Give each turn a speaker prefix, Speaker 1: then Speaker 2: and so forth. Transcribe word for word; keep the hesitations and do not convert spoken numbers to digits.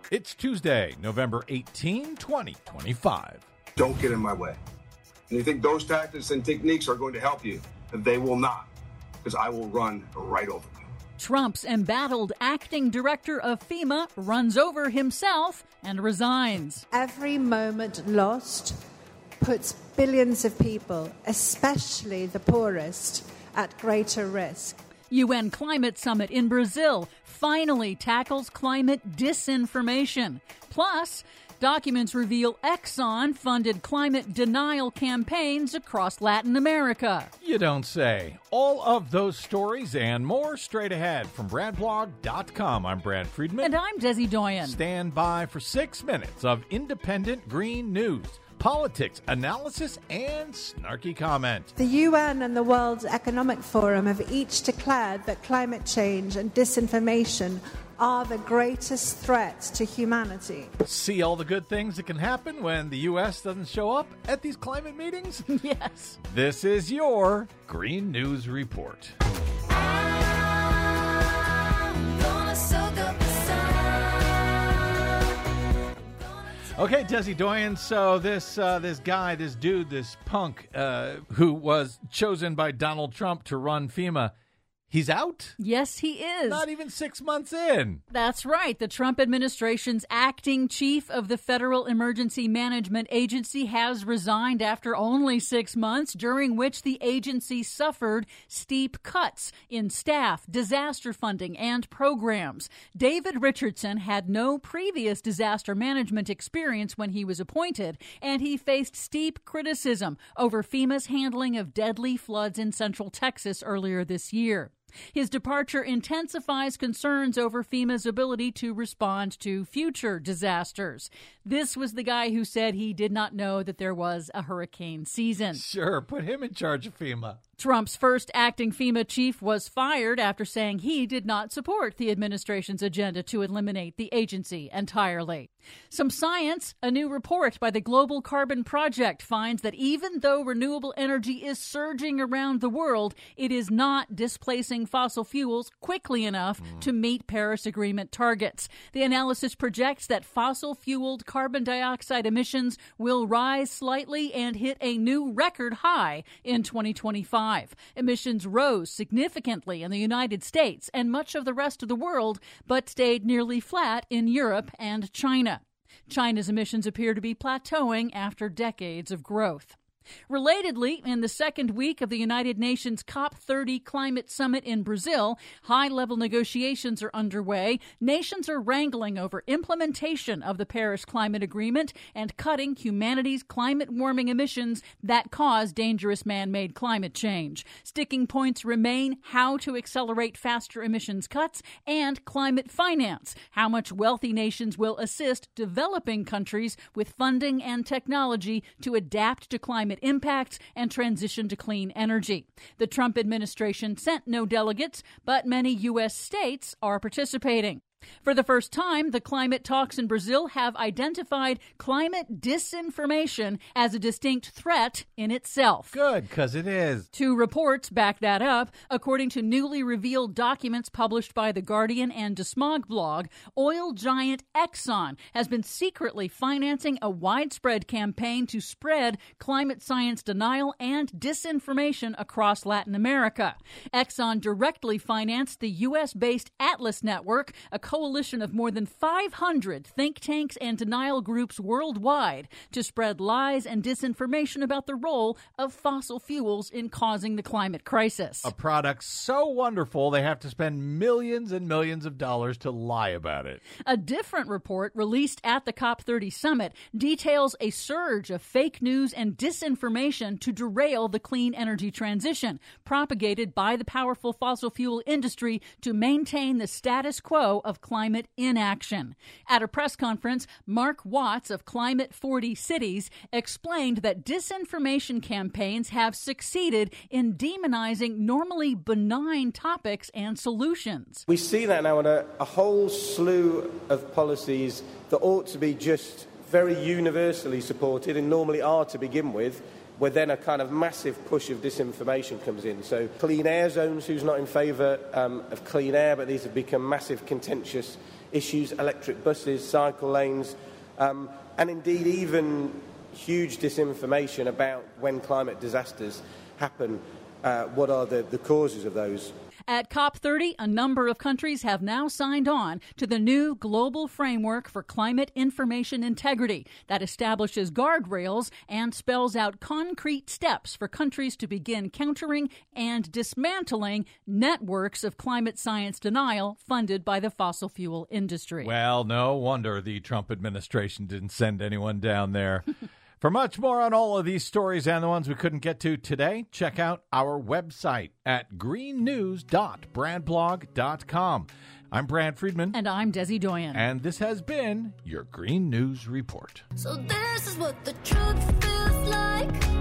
Speaker 1: It's Tuesday, November eighteenth, twenty twenty-five.
Speaker 2: Don't get in my way. And you think those tactics and techniques are going to help you? They will not, because I will run right over you.
Speaker 3: Trump's embattled acting director of FEMA runs over himself and resigns.
Speaker 4: Every moment lost puts billions of people, especially the poorest, at greater risk.
Speaker 3: U N Climate Summit in Brazil finally tackles climate disinformation. Plus, documents reveal Exxon funded climate denial campaigns across Latin America.
Speaker 1: You don't say. All of those stories and more straight ahead from Brad Blog dot com. I'm Brad Friedman.
Speaker 3: And I'm Desi Doyen.
Speaker 1: Stand by for six minutes of independent green news, politics, analysis, and snarky comment.
Speaker 4: The U N and the World Economic Forum have each declared that climate change and disinformation are the greatest threats to humanity.
Speaker 1: See all the good things that can happen when the U S doesn't show up at these climate meetings?
Speaker 3: Yes.
Speaker 1: This is your Green News Report. Okay, Desi Doyen, so this uh, this guy, this dude, this punk uh, who was chosen by Donald Trump to run FEMA, he's out?
Speaker 3: Yes, he is.
Speaker 1: Not even six months in.
Speaker 3: That's right. The Trump administration's acting chief of the Federal Emergency Management Agency has resigned after only six months, during which the agency suffered steep cuts in staff, disaster funding, and programs. David Richardson had no previous disaster management experience when he was appointed, and he faced steep criticism over FEMA's handling of deadly floods in central Texas earlier this year. His departure intensifies concerns over FEMA's ability to respond to future disasters. This was the guy who said he did not know that there was a hurricane season.
Speaker 1: Sure, put him in charge of FEMA.
Speaker 3: Trump's first acting FEMA chief was fired after saying he did not support the administration's agenda to eliminate the agency entirely. Some science. A new report by the Global Carbon Project finds that even though renewable energy is surging around the world, it is not displacing fossil fuels quickly enough mm. to meet Paris Agreement targets. The analysis projects that fossil-fueled carbon dioxide emissions will rise slightly and hit a new record high in twenty twenty-five. Emissions rose significantly in the United States and much of the rest of the world, but stayed nearly flat in Europe and China. China's emissions appear to be plateauing after decades of growth. Relatedly, in the second week of the United Nations COP thirty climate summit in Brazil, high-level negotiations are underway. Nations are wrangling over implementation of the Paris Climate Agreement and cutting humanity's climate-warming emissions that cause dangerous man-made climate change. Sticking points remain how to accelerate faster emissions cuts and climate finance, how much wealthy nations will assist developing countries with funding and technology to adapt to climate impacts and transition to clean energy. The Trump administration sent no delegates, but many U S states are participating. For the first time, the climate talks in Brazil have identified climate disinformation as a distinct threat in itself.
Speaker 1: Good, because it is.
Speaker 3: Two reports back that up. According to newly revealed documents published by The Guardian and DeSmog blog, oil giant Exxon has been secretly financing a widespread campaign to spread climate science denial and disinformation across Latin America. Exxon directly financed the U S-based Atlas Network, a coalition of more than five hundred think tanks and denial groups worldwide to spread lies and disinformation about the role of fossil fuels in causing the climate crisis.
Speaker 1: A product so wonderful they have to spend millions and millions of dollars to lie about it.
Speaker 3: A different report released at the COP thirty summit details a surge of fake news and disinformation to derail the clean energy transition, propagated by the powerful fossil fuel industry to maintain the status quo of climate inaction. At a press conference, Mark Watts of Climate forty Cities explained that disinformation campaigns have succeeded in demonizing normally benign topics and solutions.
Speaker 5: We see that now in a, a whole slew of policies that ought to be just very universally supported and normally are to begin with, where then a kind of massive push of disinformation comes in. So clean air zones, who's not in favour um, of clean air, but these have become massive contentious issues, electric buses, cycle lanes, um, and indeed even huge disinformation about when climate disasters happen, uh, what are the, the causes of those.
Speaker 3: At COP thirty, a number of countries have now signed on to the new global framework for climate information integrity that establishes guardrails and spells out concrete steps for countries to begin countering and dismantling networks of climate science denial funded by the fossil fuel industry.
Speaker 1: Well, no wonder the Trump administration didn't send anyone down there. For much more on all of these stories and the ones we couldn't get to today, check out our website at green news dot brand blog dot com. I'm Brad Friedman.
Speaker 3: And I'm Desi Doyen.
Speaker 1: And this has been your Green News Report.
Speaker 6: So this is what the truth feels like.